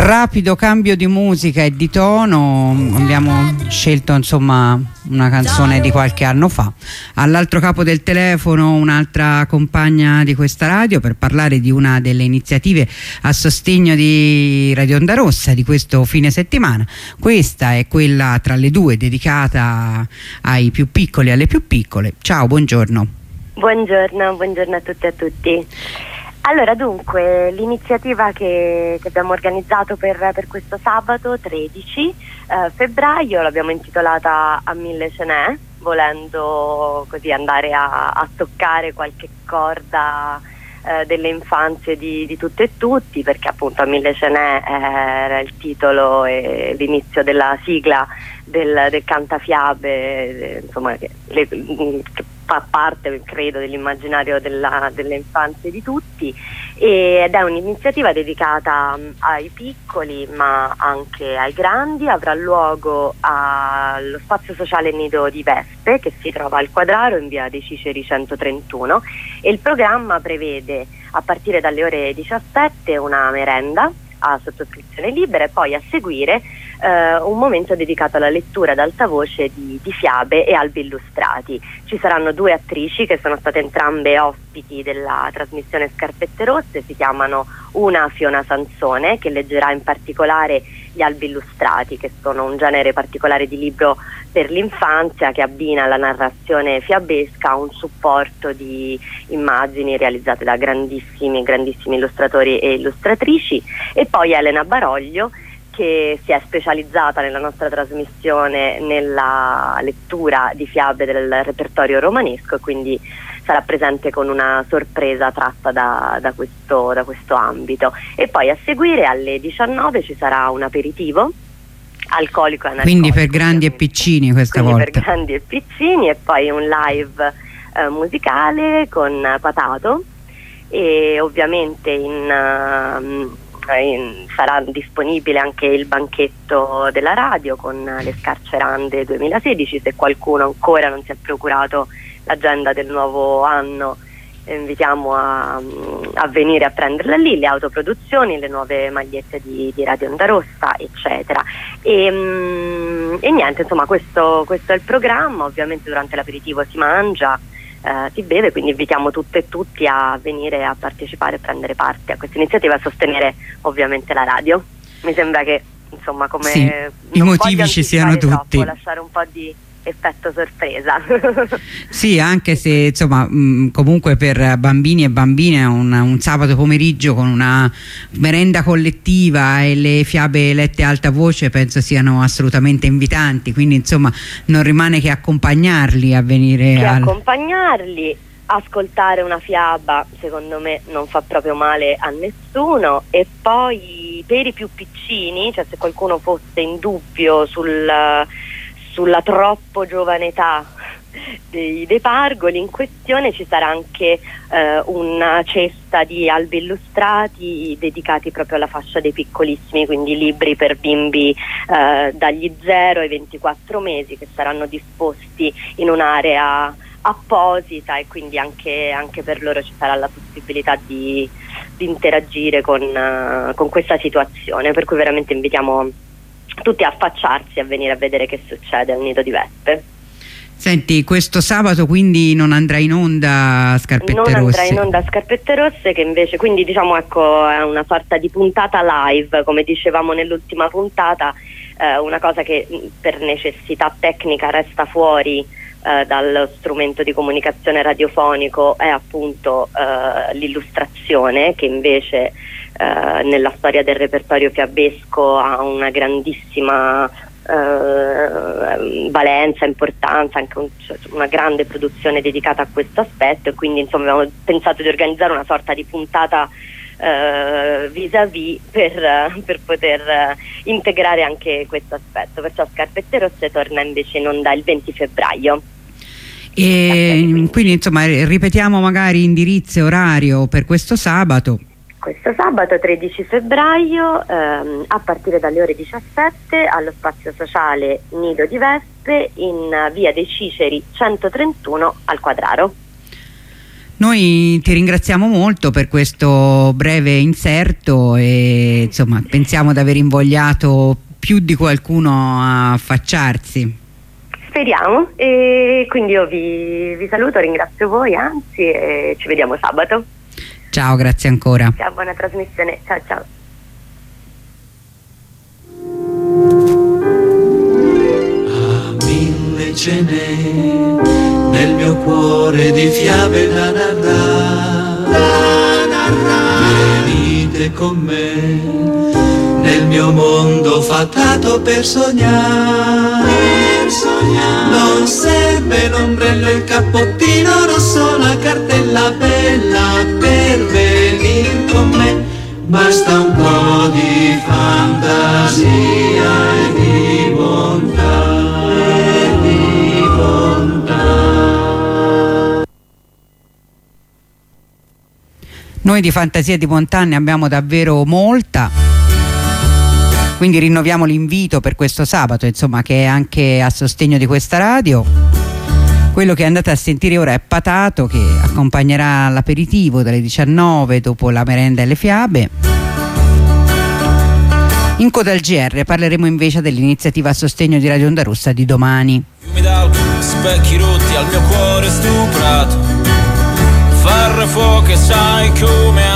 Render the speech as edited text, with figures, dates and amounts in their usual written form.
Rapido cambio di musica e di tono, abbiamo scelto insomma una canzone di qualche anno fa. All'altro capo del telefono un'altra compagna di questa radio per parlare di una delle iniziative a sostegno di Radio Onda Rossa di questo fine settimana. Questa è quella tra le due dedicata ai più piccoli e alle più piccole. Ciao, buongiorno. Buongiorno a tutti e a tutti. Allora, dunque, l'iniziativa che abbiamo organizzato per questo sabato 13 febbraio l'abbiamo intitolata A mille ce n'è, volendo così andare a toccare qualche corda delle infanzie di tutte e tutti, perché appunto A mille ce n'è era il titolo e l'inizio della sigla del cantafiabe, insomma, che fa parte, credo, dell'immaginario delle infanzie di tutti, ed è un'iniziativa dedicata ai piccoli ma anche ai grandi. Avrà luogo allo spazio sociale Nido di Vespe, che si trova al Quadraro in via dei Ciceri 131, e il programma prevede a partire dalle ore 17 una merenda a sottoscrizione libera e poi a seguire un momento dedicato alla lettura ad alta voce di fiabe e albi illustrati. Ci saranno due attrici che sono state entrambe ospiti della trasmissione Scarpette Rosse. Si chiamano una Fiona Sansone, che leggerà in particolare gli albi illustrati, che sono un genere particolare di libro per l'infanzia che abbina alla narrazione fiabesca a un supporto di immagini realizzate da grandissimi illustratori e illustratrici, e poi Elena Baroglio, che si è specializzata nella nostra trasmissione nella lettura di fiabe del repertorio romanesco, e quindi sarà presente con una sorpresa tratta da questo ambito. E poi a seguire alle 19 ci sarà un aperitivo alcolico e analcolico. Quindi per grandi e piccini questa volta. Per grandi e piccini, e poi un live musicale con Patato, e ovviamente sarà disponibile anche il banchetto della radio con le Scarcerande 2016. Se qualcuno ancora non si è procurato l'agenda del nuovo anno, invitiamo a venire a prenderla lì, le autoproduzioni, le nuove magliette di Radio Onda Rossa, eccetera. E niente, insomma, questo è il programma. Ovviamente durante l'aperitivo si mangia, si beve, quindi invitiamo tutte e tutti a venire a partecipare e prendere parte a questa iniziativa, a sostenere ovviamente la radio. Mi sembra che, insomma, come sì, i motivi ci siano tutti, troppo, lasciare un po' di effetto sorpresa. Sì, anche se insomma comunque per bambini e bambine un sabato pomeriggio con una merenda collettiva e le fiabe lette a alta voce penso siano assolutamente invitanti, quindi insomma non rimane che accompagnarli a venire accompagnarli, ascoltare una fiaba secondo me non fa proprio male a nessuno. E poi per i più piccini, cioè se qualcuno fosse in dubbio sulla troppo giovane età dei pargoli in questione, ci sarà anche una cesta di albi illustrati dedicati proprio alla fascia dei piccolissimi, quindi libri per bimbi dagli 0 ai 24 mesi, che saranno disposti in un'area apposita, e quindi anche per loro ci sarà la possibilità di interagire con questa situazione, per cui veramente invitiamo tutti a affacciarsi a venire a vedere che succede al Nido di Vespe. Senti, questo sabato quindi non andrà in onda Scarpette Rosse? Non andrà in onda Scarpette Rosse, che invece, quindi diciamo, ecco, è una sorta di puntata live, come dicevamo nell'ultima puntata, una cosa che per necessità tecnica resta fuori dallo strumento di comunicazione radiofonico è appunto l'illustrazione, che invece nella storia del repertorio fiabesco ha una grandissima valenza, importanza, anche una grande produzione dedicata a questo aspetto, e quindi insomma abbiamo pensato di organizzare una sorta di puntata vis-à-vis per poter integrare anche questo aspetto. Perciò Scarpette Rosse torna invece in onda il 20 febbraio. E quindi insomma ripetiamo magari indirizzo e orario per questo sabato. Questo sabato 13 febbraio a partire dalle ore 17 allo spazio sociale Nido di Vespe in via dei Ciceri 131 al Quadraro. Noi ti ringraziamo molto per questo breve inserto e insomma pensiamo di aver invogliato più di qualcuno a affacciarsi. Speriamo, e quindi io vi saluto, ringrazio voi anzi e ci vediamo sabato. Ciao, grazie ancora. Ciao, buona trasmissione, ciao ciao. Mille ce n'è nel mio cuore di fiabe da narrare. Venite con me nel mio mondo fatato per sognare. Non serve l'ombrello e il cappottino rosso, la cartella bella per venire con me. Basta un po' di fantasia e di bontà. Noi di fantasia e di bontà ne abbiamo davvero molta, quindi rinnoviamo l'invito per questo sabato, insomma, che è anche a sostegno di questa radio. Quello che andate a sentire ora è Patato, che accompagnerà l'aperitivo dalle 19 dopo la merenda e le fiabe. In coda al GR parleremo invece dell'iniziativa a sostegno di Radio Onda Rossa di domani. Fiumi d'alcol, specchi rotti al mio cuore stuprato, farre fuoco e sai come